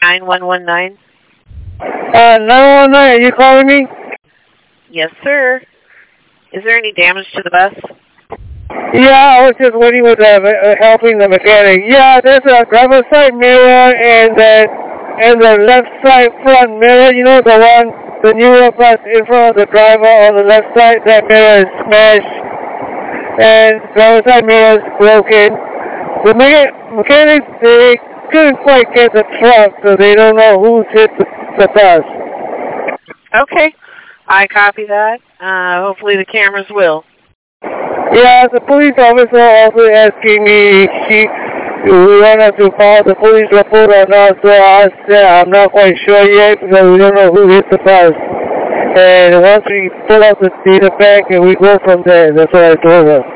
9119. 919, are you calling me? Yes, sir. Is there any damage to the bus? Yeah, I was just waiting with helping the mechanic. Yeah, there's a driver's side mirror and the left side front mirror. You know the newer bus in front of the driver on the left side. That mirror is smashed, and the driver's side mirror is broken. The mechanics, they couldn't quite get the truck, so they don't know who's hit the bus. Okay, I copy that. Hopefully the cameras will. Yeah, the police officer also asking me if we want us to file the police report or not, so I said I'm not quite sure yet because we don't know who hit the bus. And once we pull out the data bank and we go from there, that's what I told her.